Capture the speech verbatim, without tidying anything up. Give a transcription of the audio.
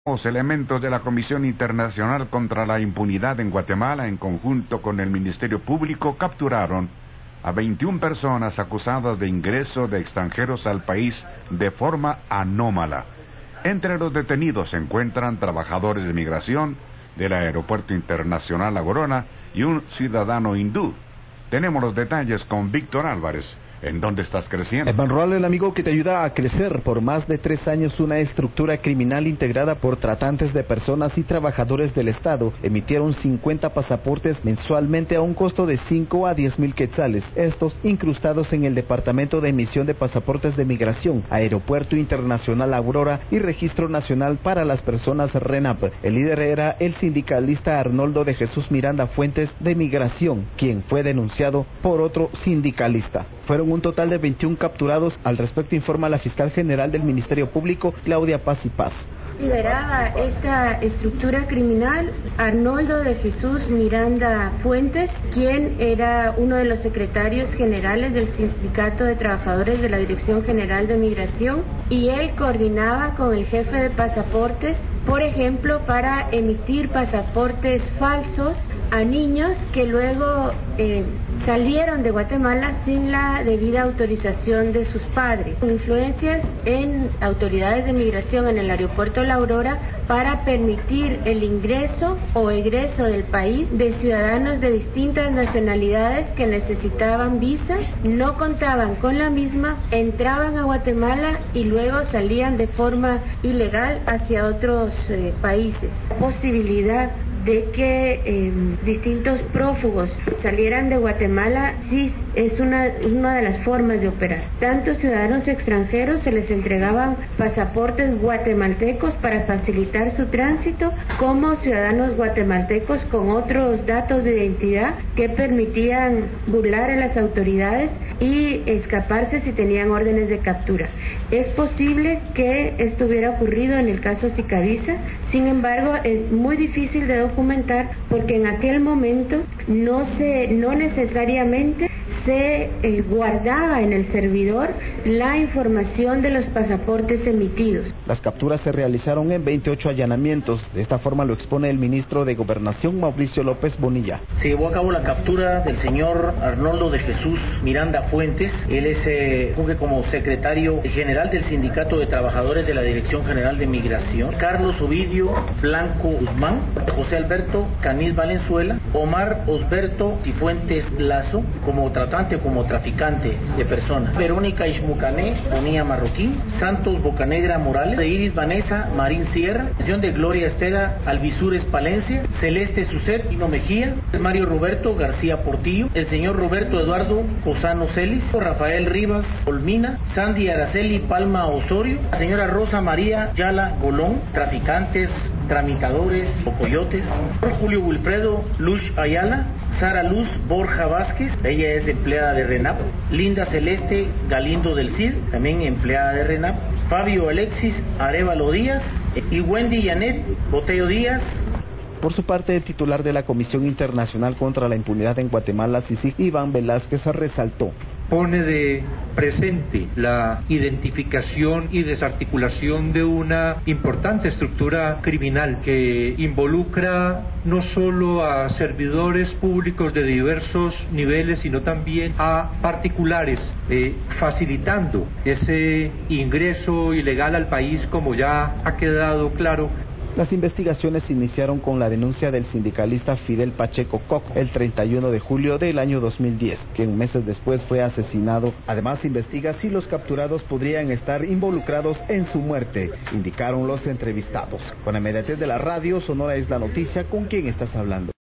Los elementos de la Comisión Internacional contra la Impunidad en Guatemala, en conjunto con el Ministerio Público, capturaron a veintiuna personas acusadas de ingreso de extranjeros al país de forma anómala. Entre los detenidos se encuentran trabajadores de migración del Aeropuerto Internacional La Corona y un ciudadano hindú. Tenemos los detalles con Víctor Álvarez. ¿En dónde estás creciendo? Banrural, el amigo que te ayuda a crecer. Por más de tres años, una estructura criminal integrada por tratantes de personas y trabajadores del Estado emitieron cincuenta pasaportes mensualmente a un costo de cinco a diez mil quetzales. Estos incrustados en el Departamento de Emisión de Pasaportes de Migración, Aeropuerto Internacional Aurora y Registro Nacional para las Personas RENAP. El líder era el sindicalista Arnoldo de Jesús Miranda Fuentes de Migración, quien fue denunciado por otro sindicalista. Fueron un total de veintiuna capturados. Al respecto informa la fiscal general del Ministerio Público, Claudia Paz y Paz. Lideraba esta estructura criminal Arnoldo de Jesús Miranda Fuentes, quien era uno de los secretarios generales del Sindicato de Trabajadores de la Dirección General de Migración, y él coordinaba con el jefe de pasaportes, por ejemplo, para emitir pasaportes falsos a niños que luego eh, salieron de Guatemala sin la debida autorización de sus padres. Influencias en autoridades de migración en el aeropuerto La Aurora para permitir el ingreso o egreso del país de ciudadanos de distintas nacionalidades que necesitaban visa, no contaban con la misma, entraban a Guatemala y luego salían de forma ilegal hacia otros eh, países. Posibilidad de que eh, distintos prófugos salieran de Guatemala, sí, es una, una de las formas de operar. Tanto ciudadanos extranjeros se les entregaban pasaportes guatemaltecos para facilitar su tránsito, como ciudadanos guatemaltecos con otros datos de identidad que permitían burlar a las autoridades y escaparse si tenían órdenes de captura. Es posible que esto hubiera ocurrido en el caso Sicavisa, sin embargo es muy difícil de documentar porque en aquel momento no se, no necesariamente se eh, guardaba en el servidor la información de los pasaportes emitidos. Las capturas se realizaron en veintiocho allanamientos. De esta forma lo expone el ministro de Gobernación, Mauricio López Bonilla. Se llevó a cabo la captura del señor Arnoldo de Jesús Miranda Fuentes. Él es eh, funge como secretario general del Sindicato de Trabajadores de la Dirección General de Migración. Carlos Ovidio Blanco Guzmán, José Alberto Canil Valenzuela, Omar Osberto Cifuentes Lazo, como tratante o como traficante de personas. Verónica Ishmucané Bonilla Marroquín, Santos Bocanegra Morales, de Iris Vanessa Marín Sierra, de Gloria Estela Alvisures Palencia, Celeste Sucet Pino Mejía, Mario Roberto García Portillo, el señor Roberto Eduardo Cosano Celis, Rafael Rivas Olmina, Sandy Araceli Palma Osorio, la señora Rosa María Yala Golón, traficantes, tramitadores o coyotes, Julio Wilfredo Luz Ayala, Sara Luz Borja Vázquez, ella es empleada de RENAP, Linda Celeste Galindo del Cid, también empleada de RENAP, Fabio Alexis Arevalo Díaz y Wendy Janet Botello Díaz. Por su parte, el titular de la Comisión Internacional contra la Impunidad en Guatemala, C I C I, Iván Velázquez, resaltó: pone de presente la identificación y desarticulación de una importante estructura criminal que involucra no solo a servidores públicos de diversos niveles, sino también a particulares, eh, facilitando ese ingreso ilegal al país, como ya ha quedado claro. Las investigaciones se iniciaron con la denuncia del sindicalista Fidel Pacheco Koch el treinta y uno de julio del año dos mil diez, quien meses después fue asesinado. Además, se investiga si los capturados podrían estar involucrados en su muerte, indicaron los entrevistados. Con la inmediatez de la radio, Sonora es la noticia. ¿Con quién estás hablando?